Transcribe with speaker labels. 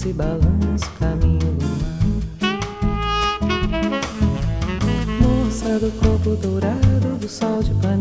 Speaker 1: se balança o caminho do mar. Moça do corpo dourado do sol de Ipanema,